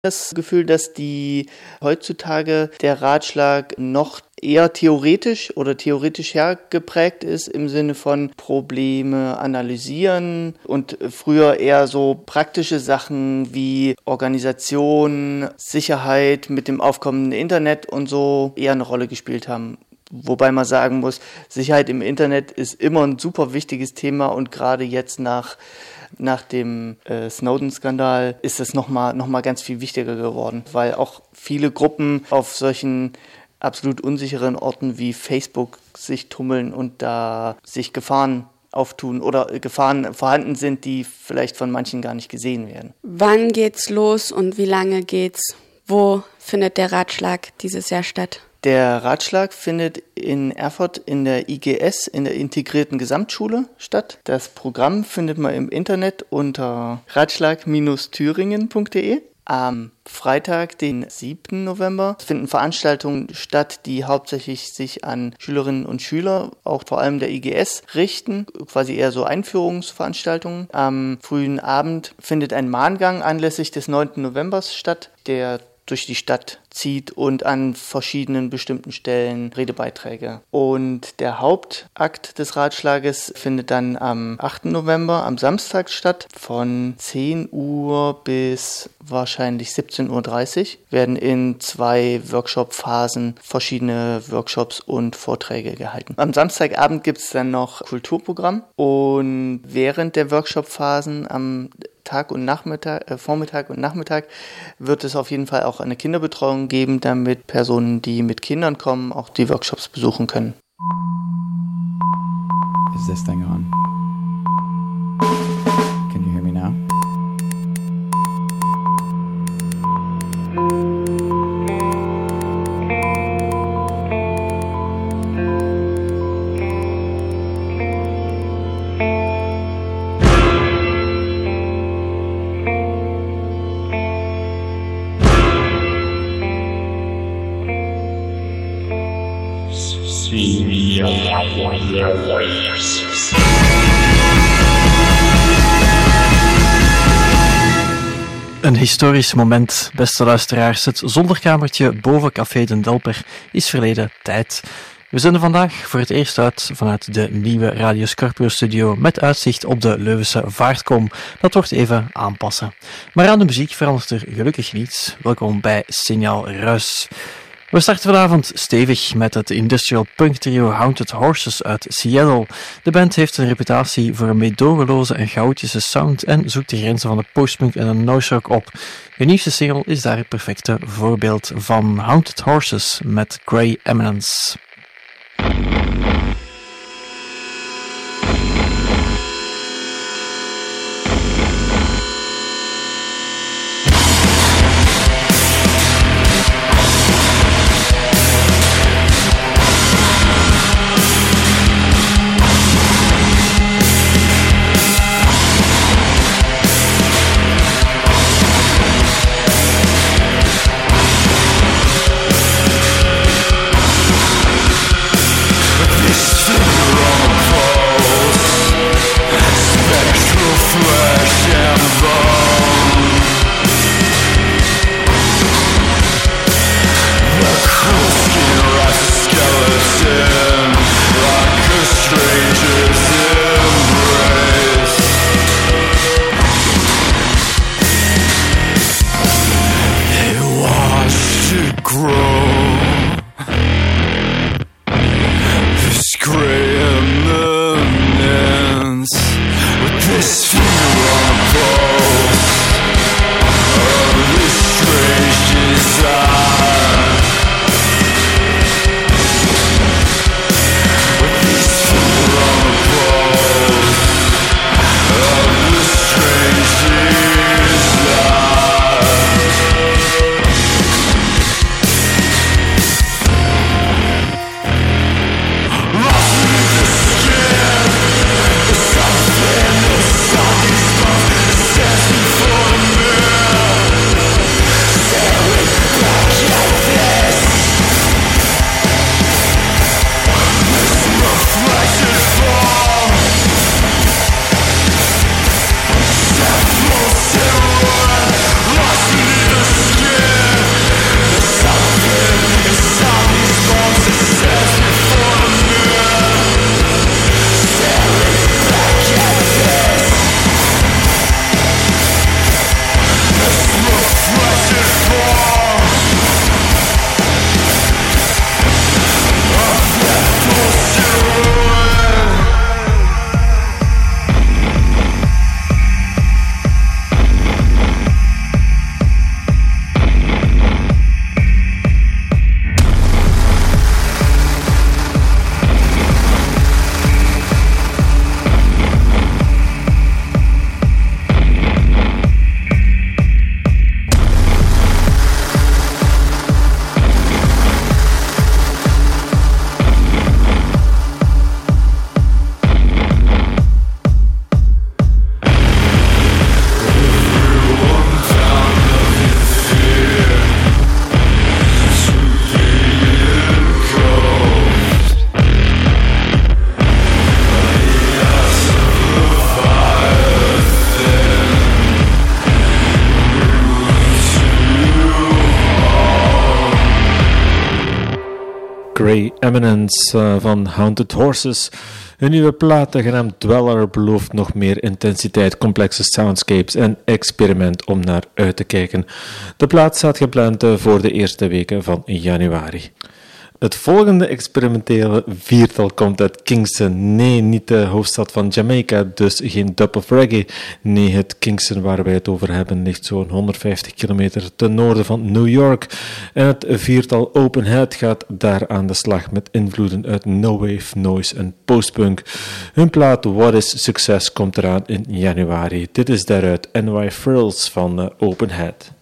das Gefühl, dass heutzutage der Ratschlag noch eher theoretisch hergeprägt ist, im Sinne von Probleme analysieren und früher eher so praktische Sachen wie Organisation, Sicherheit mit dem aufkommenden Internet und so eher eine Rolle gespielt haben. Wobei man sagen muss, Sicherheit im Internet ist immer ein super wichtiges Thema und gerade jetzt nach dem Snowden-Skandal ist es noch mal ganz viel wichtiger geworden, weil auch viele Gruppen auf solchen absolut unsicheren Orten wie Facebook sich tummeln und da sich Gefahren auftun oder Gefahren vorhanden sind, die vielleicht von manchen gar nicht gesehen werden. Wann geht's los und wie lange geht's? Wo findet der Ratschlag dieses Jahr statt? Der Ratschlag findet in Erfurt in der IGS, in der integrierten Gesamtschule statt. Das Programm findet man im Internet unter ratschlag-thüringen.de. Am Freitag, den 7. November, finden Veranstaltungen statt, die hauptsächlich sich an Schülerinnen und Schüler, auch vor allem der IGS, richten, quasi eher so Einführungsveranstaltungen. Am frühen Abend findet ein Mahngang anlässlich des 9. Novembers statt, der durch die Stadt zieht und an verschiedenen bestimmten Stellen Redebeiträge. Und der Hauptakt des Ratschlages findet dann am 8. November, am Samstag statt. Von 10 Uhr bis wahrscheinlich 17.30 Uhr werden in 2 Workshop-Phasen verschiedene Workshops und Vorträge gehalten. Am Samstagabend gibt es dann noch Kulturprogramm und während der Workshop-Phasen am Vormittag und Nachmittag wird es auf jeden Fall auch eine Kinderbetreuung geben, damit Personen, die mit Kindern kommen, auch die Workshops besuchen können. Is this thing on? Can you hear me now? Een historisch moment, beste luisteraars. Het zolderkamertje boven Café Den Delper is verleden tijd. We zenden vandaag voor het eerst uit vanuit de nieuwe Radio Scorpio studio met uitzicht op de Leuvense Vaartkom. Dat wordt even aanpassen. Maar aan de muziek verandert er gelukkig niets. Welkom bij Signaal Ruis. We starten vanavond stevig met het industrial punk trio Haunted Horses uit Seattle. De band heeft een reputatie voor een meedogenloze en chaotische sound en zoekt de grenzen van de postpunk en de noise rock op. Hun nieuwste single is daar het perfecte voorbeeld van. Haunted Horses met Grey Eminence. We'll be right back. Grey Eminence van Haunted Horses. Hun nieuwe plaat, genaamd Dweller, belooft nog meer intensiteit, complexe soundscapes en experiment om naar uit te kijken. De plaat staat gepland voor de eerste weken van januari. Het volgende experimentele viertal komt uit Kingston. Nee, niet de hoofdstad van Jamaica, dus geen dub of reggae. Nee, het Kingston waar wij het over hebben ligt zo'n 150 kilometer ten noorden van New York. En het viertal Open Head gaat daar aan de slag met invloeden uit no wave, noise en postpunk. Hun plaat What is Success komt eraan in januari. Dit is daaruit NY Frills van Open Head.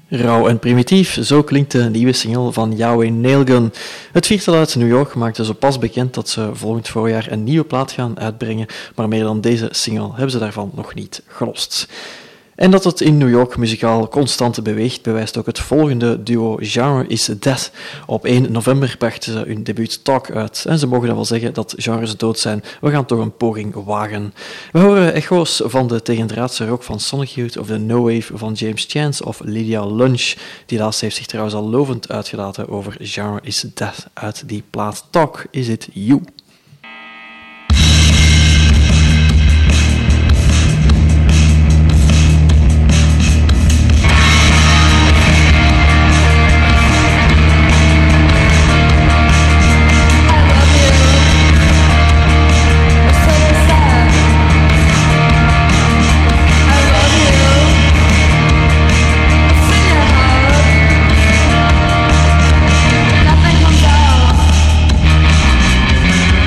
Rauw en primitief, zo klinkt de nieuwe single van Yahweh Nailgun. Het viertal uit New York maakte zo pas bekend dat ze volgend voorjaar een nieuwe plaat gaan uitbrengen, maar meer dan deze single hebben ze daarvan nog niet gelost. En dat het in New York muzikaal constant beweegt, bewijst ook het volgende duo Genre is Death. Op 1 november brachten ze hun debuut Talk uit. En ze mogen dan wel zeggen dat genres dood zijn. We gaan toch een poging wagen. We horen echo's van de tegendraadse rock van Sonic Youth of de No Wave van James Chance of Lydia Lunch. Die laatste heeft zich trouwens al lovend uitgelaten over Genre is Death uit die plaat Talk Is It You. Nothing comes out.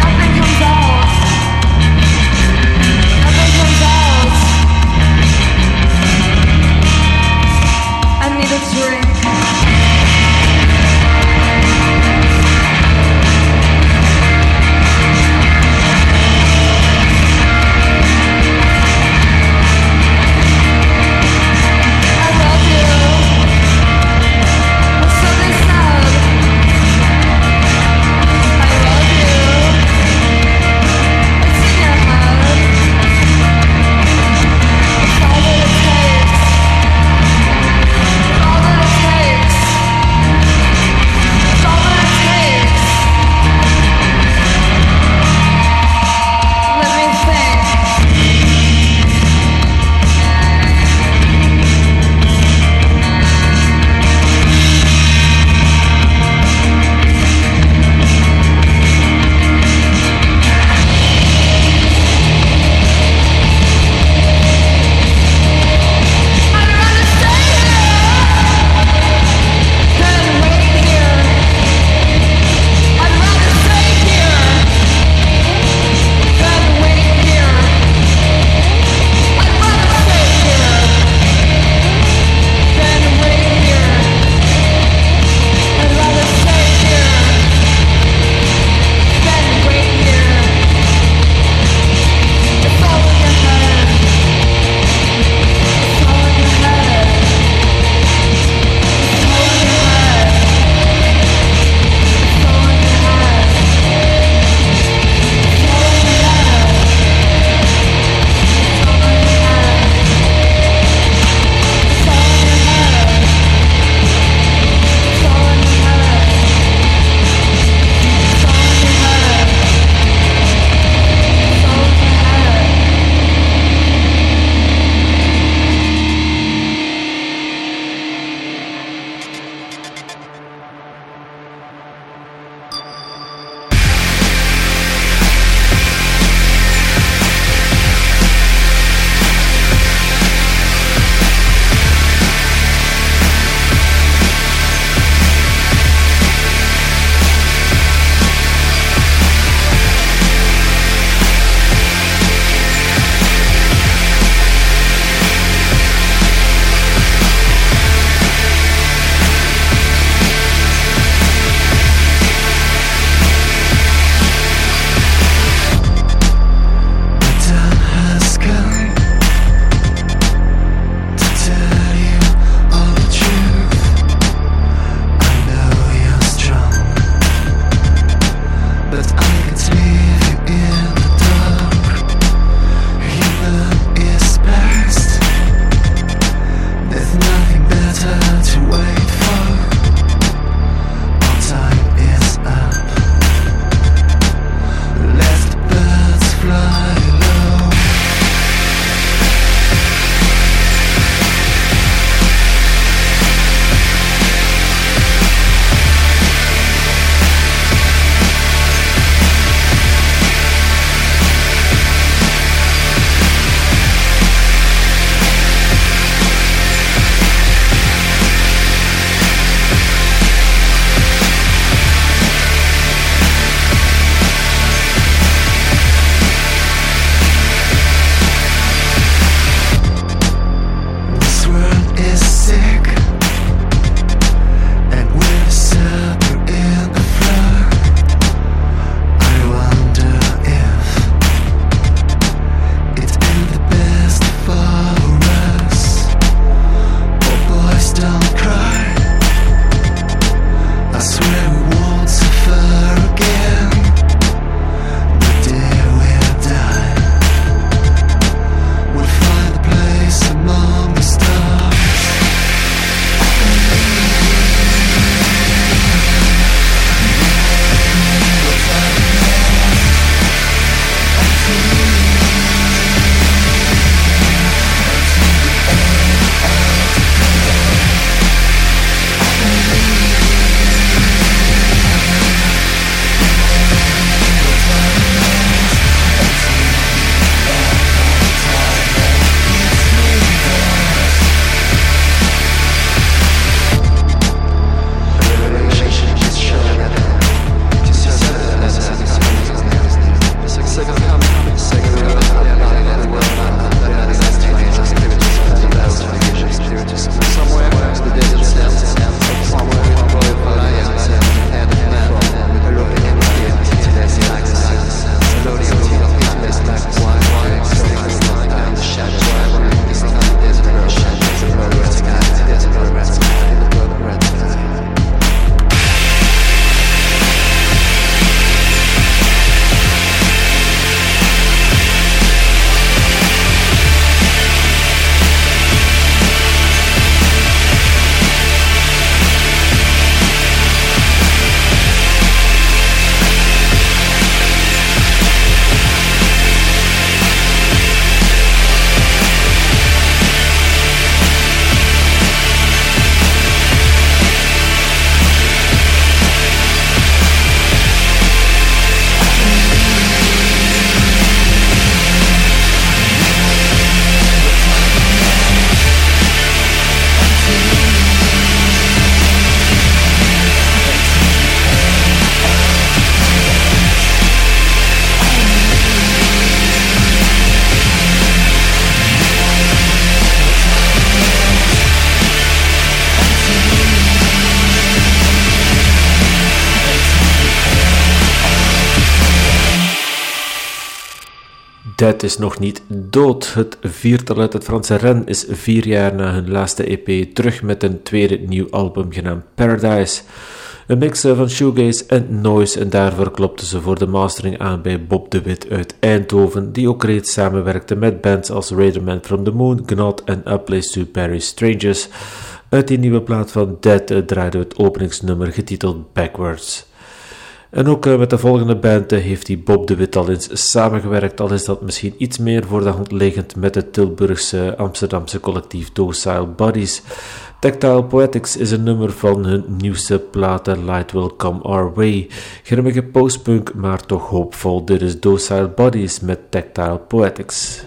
Dead is nog niet dood. Het viertal uit het Franse Rennes is 4 jaar na hun laatste EP terug met een tweede nieuw album genaamd Paradise. Een mix van shoegaze en noise, en daarvoor klopten ze voor de mastering aan bij Bob de Wit uit Eindhoven, die ook reeds samenwerkte met bands als Raiderman from the Moon, Gnot en A Place to Bury Strangers. Uit die nieuwe plaat van Dead draaide het openingsnummer getiteld Backwards. En ook met de volgende band heeft die Bob de Wit al eens samengewerkt, al is dat misschien iets meer voor de hand liggend met het Tilburgse Amsterdamse collectief Docile Bodies. Tactile Poetics is een nummer van hun nieuwste plaat Light Will Come Our Way. Grimmige postpunk, maar toch hoopvol. Dit is Docile Bodies met Tactile Poetics.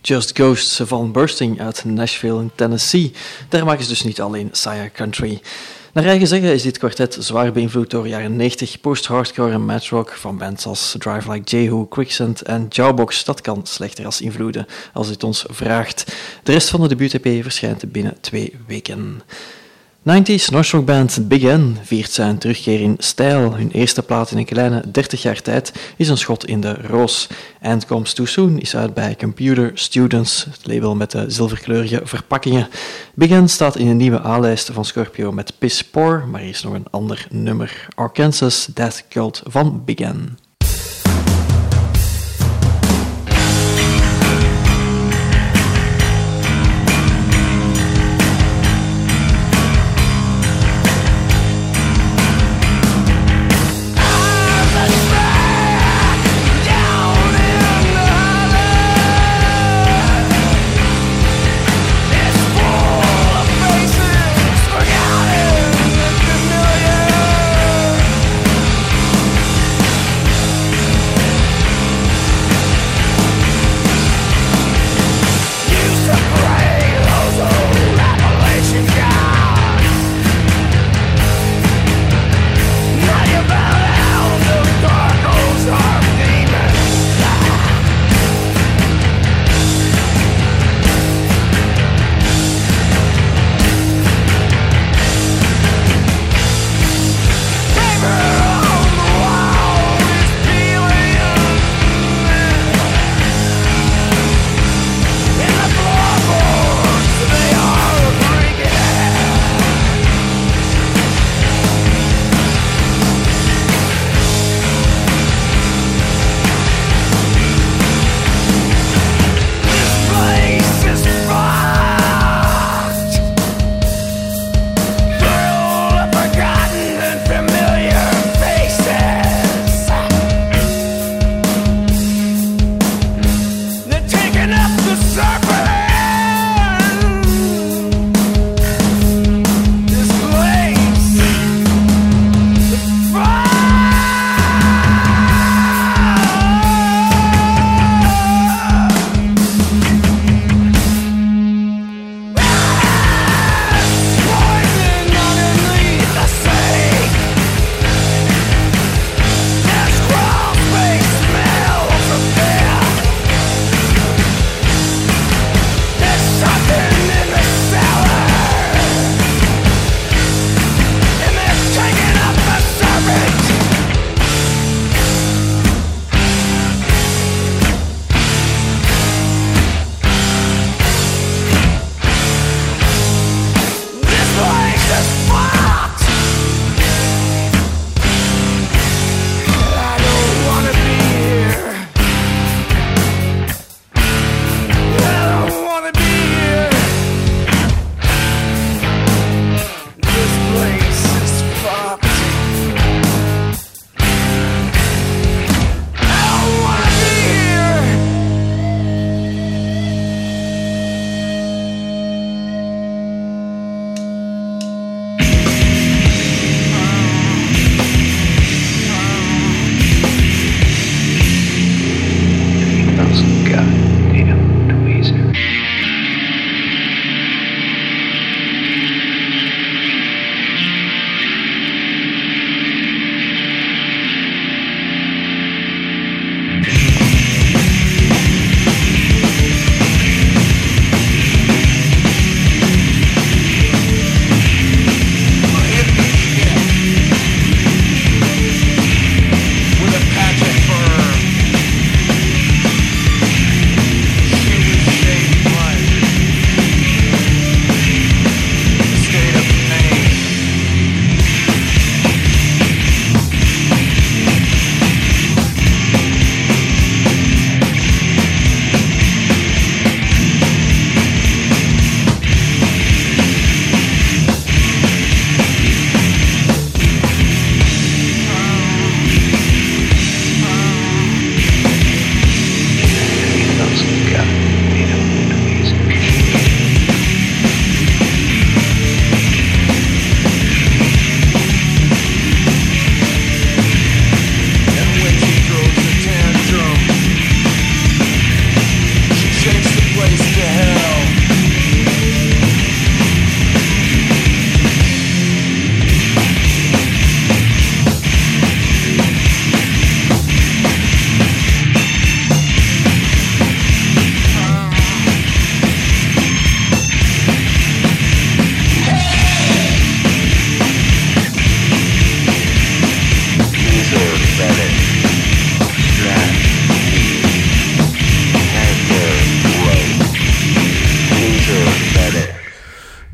Just Ghosts van Bursting uit Nashville in Tennessee. Daar maken ze dus niet alleen saaie country. Naar eigen zeggen is dit kwartet zwaar beïnvloed door jaren 90 post-hardcore en matrock van bands als Drive Like Jehu, Quicksand en Jawbox. Dat kan slechter als invloeden als dit ons vraagt. De rest van de debuut-EP verschijnt binnen 2 weken. 90s Northrock band Big N viert zijn terugkeer in stijl. Hun eerste plaat in een kleine 30 jaar tijd is een schot in de roos. And Comes Too Soon is uit bij Computer Students, het label met de zilverkleurige verpakkingen. Big N staat in een nieuwe A-lijst van Scorpio met Piss Poor, maar hier is nog een ander nummer. Arkansas Death Cult van Big N.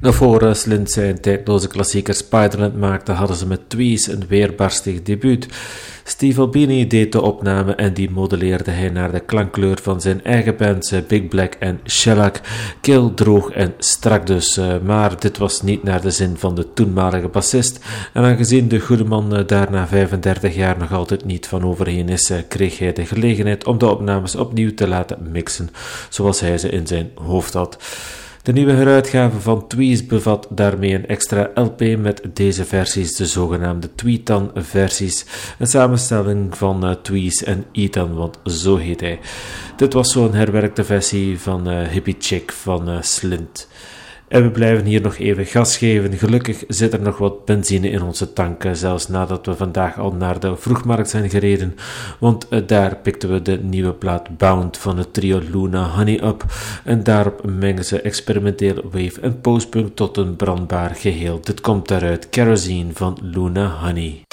Nog voor Slint zijn tijdloze klassieker Spiderland maakte, hadden ze met Tweez een weerbarstig debuut. Steve Albini deed de opname en die modelleerde hij naar de klankkleur van zijn eigen bands Big Black en Shellac. Kil, droog en strak dus, maar dit was niet naar de zin van de toenmalige bassist. En aangezien de goede man daar na 35 jaar nog altijd niet van overheen is, kreeg hij de gelegenheid om de opnames opnieuw te laten mixen, zoals hij ze in zijn hoofd had. De nieuwe heruitgave van Tweez bevat daarmee een extra LP met deze versies, de zogenaamde Tweetan-versies. Een samenstelling van Tweez en Ethan, want zo heet hij. Dit was zo'n herwerkte versie van Hippie Chick van Slint. En we blijven hier nog even gas geven. Gelukkig zit er nog wat benzine in onze tanken, zelfs nadat we vandaag al naar de vroegmarkt zijn gereden, want daar pikten we de nieuwe plaat Bound van het trio Luna Honey up en daarop mengen ze experimenteel wave en postpunk tot een brandbaar geheel. Dit komt daaruit, Kerosene van Luna Honey.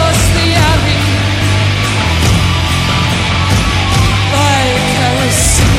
Like kerosene.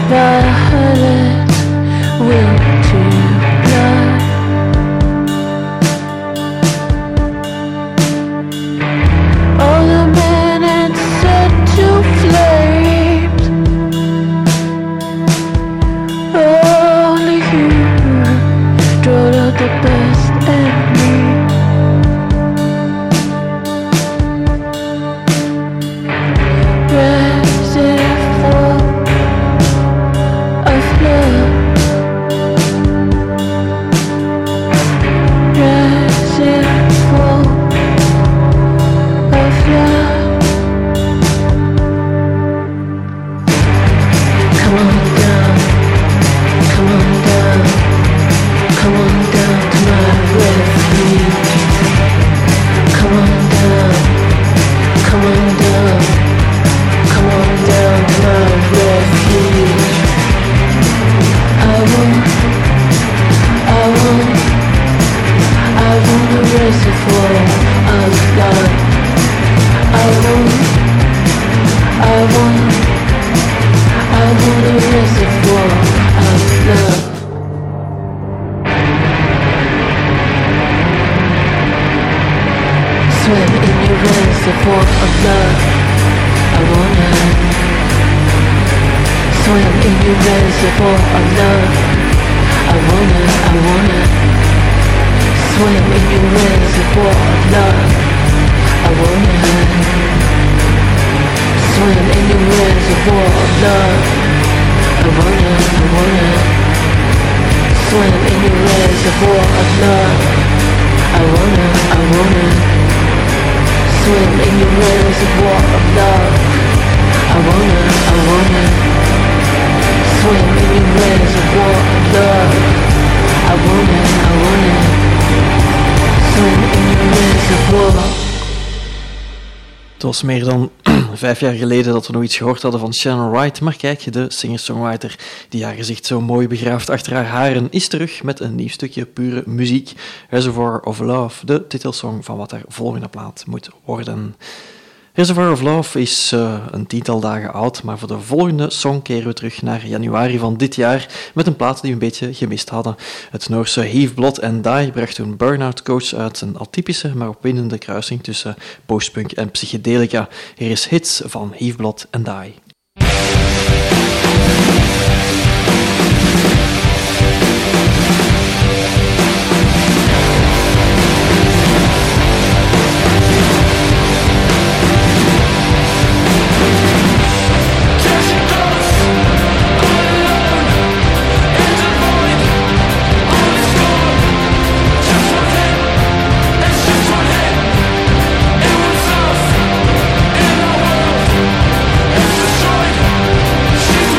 violet winter blood. All the minutes set to flames. Only you drove out the best in me. Reservoir of love. Reservoir of love. Come on down, come on down, come on down to my refuge. Come on down, come on down, come on down to my refuge. I want a reservoir of love. I want a reservoir of love. Swim in your reservoir of love. I wanna swim in your reservoir of love. I wanna swim in your reservoir of love. I wanna swim in your reservoir of love. I wanna swim in your reservoir of love. I wanna swim in your reservoir of love. I wanna swim in your reservoir of love. I wanna swim in your reservoir. Het was meer dan 5 jaar geleden dat we nog iets gehoord hadden van Shannon Wright, maar kijk, de singer-songwriter die haar gezicht zo mooi begraaft achter haar haren is terug met een nieuw stukje pure muziek. Reservoir of Love, de titelsong van wat haar volgende plaat moet worden. Reservoir of Love is een 10-tal dagen oud, maar voor de volgende song keren we terug naar januari van dit jaar met een plaat die we een beetje gemist hadden. Het Noorse Heave Blood and Die bracht toen Burnout Coach uit, een atypische maar opwindende kruising tussen postpunk en psychedelica. Hier is Hits van Heave Blood and Die. She's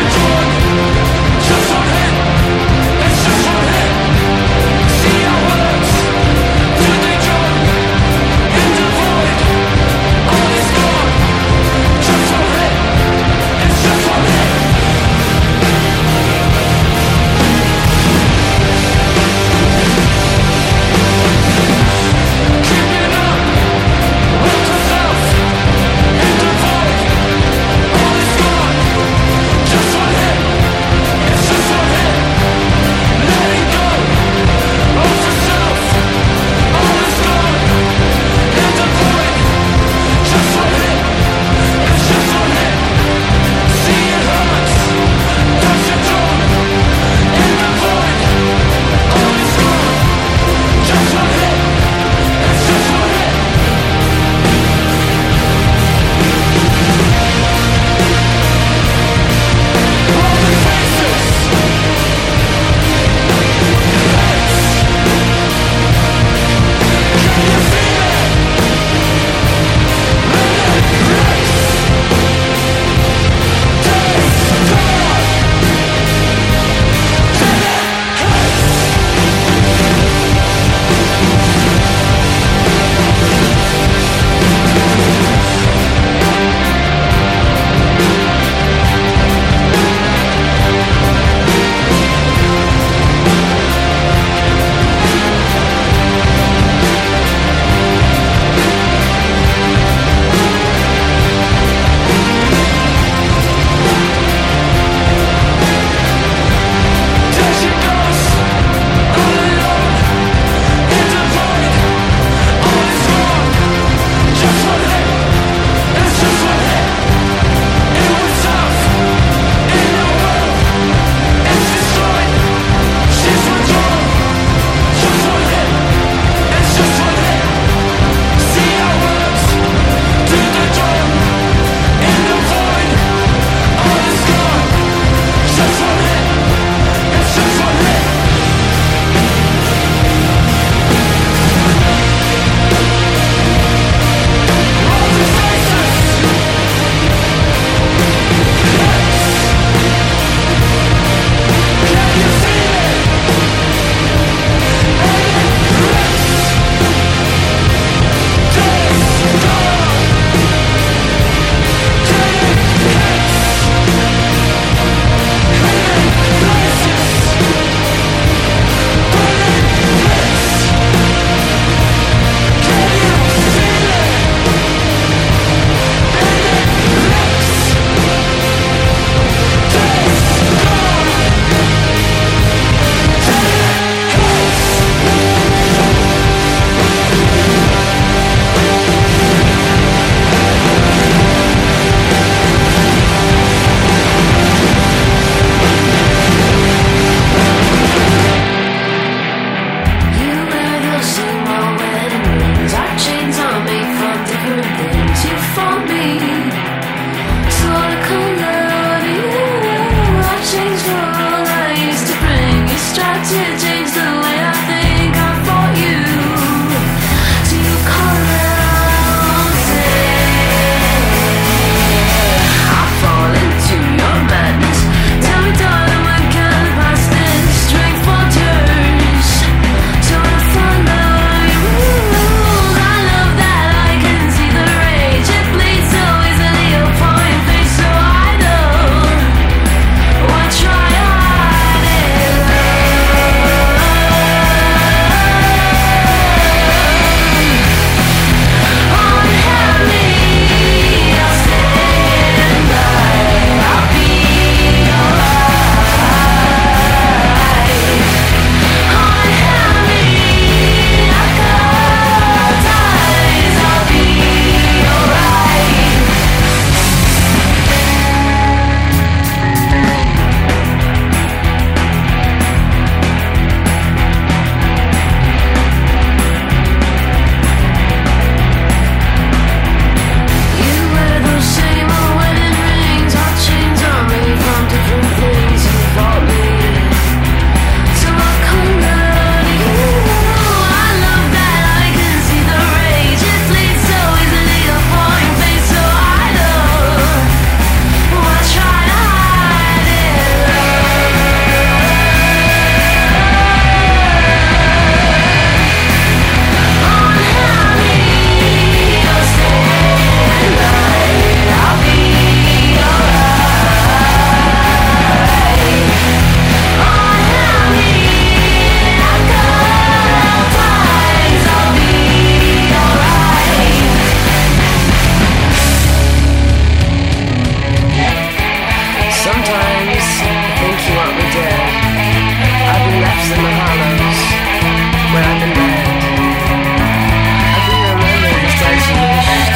rest in the hollows where I've been buried. I think my memory just dies unleashed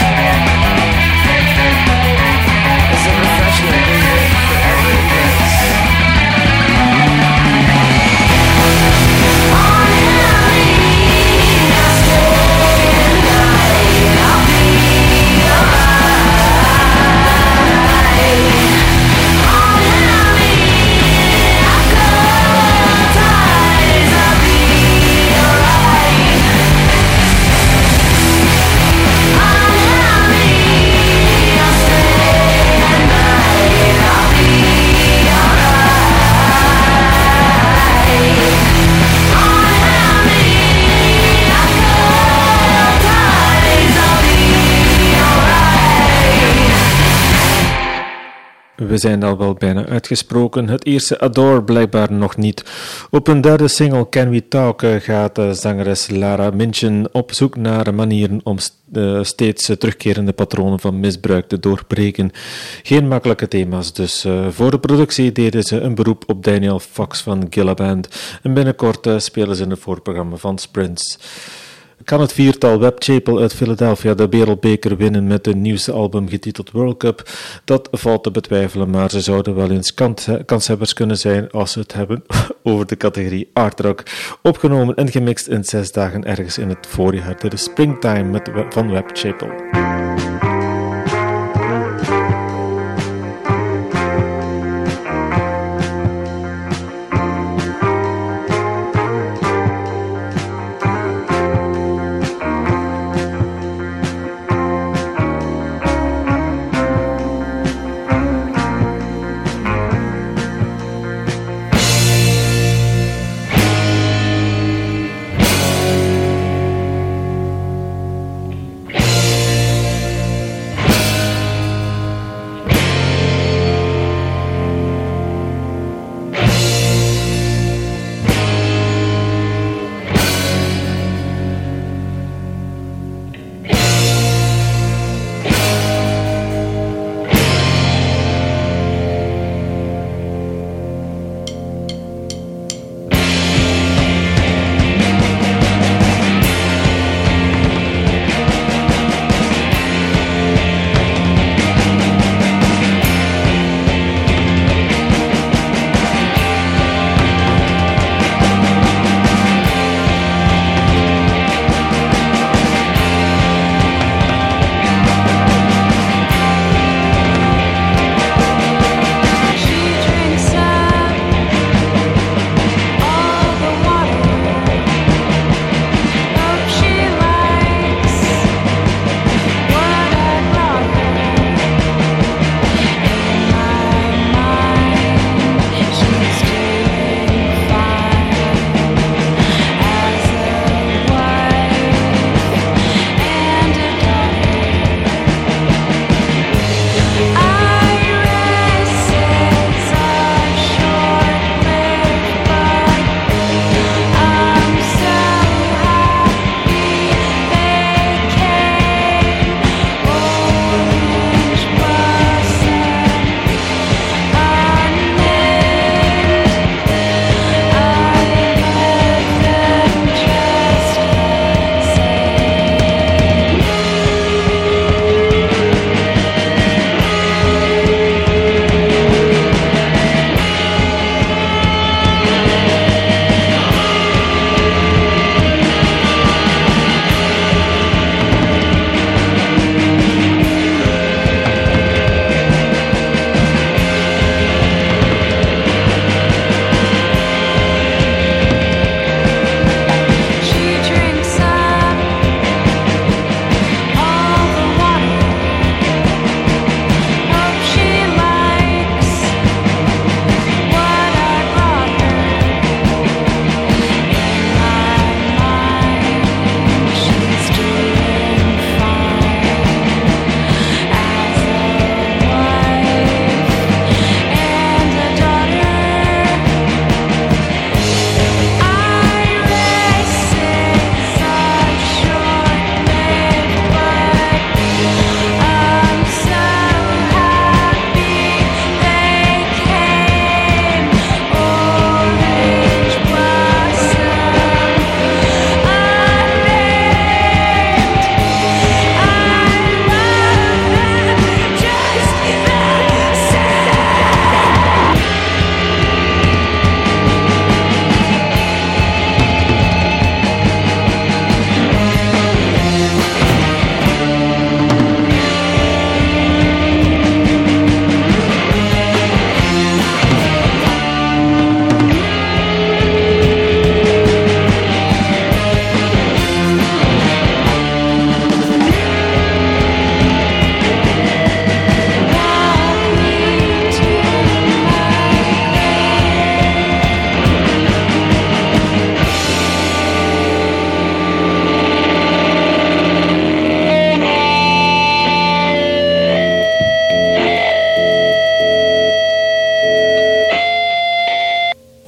as a refreshment needed for every embrace. We zijn al wel bijna uitgesproken. Het eerste Adore blijkbaar nog niet. Op een derde single Can We Talk gaat zangeres Lara Minchin op zoek naar manieren om steeds terugkerende patronen van misbruik te doorbreken. Geen makkelijke thema's dus. Voor de productie deden ze een beroep op Daniel Fox van Gilla Band. En binnenkort spelen ze in het voorprogramma van Sprints. Kan het viertal Web Chapel uit Philadelphia de wereldbeker winnen met hun nieuwste album getiteld World Cup? Dat valt te betwijfelen, maar ze zouden wel eens kanshebbers kunnen zijn als ze het hebben over de categorie art rock. Opgenomen en gemixt in 6 dagen ergens in het voorjaar. Dit is Springtime van Web Chapel.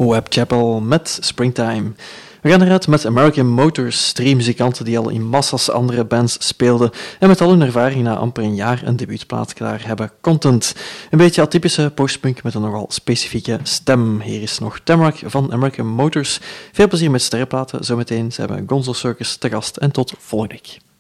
Whitechapel met Springtime. We gaan eruit met American Motors, drie muzikanten die al in massa's andere bands speelden en met al hun ervaring na amper een jaar een debuutplaat klaar hebben. Content. Een beetje atypische postpunk met een nogal specifieke stem. Hier is nog Tamarack van American Motors. Veel plezier met sterrenplaten zometeen. Ze hebben Gonzo Circus te gast en tot volgende week.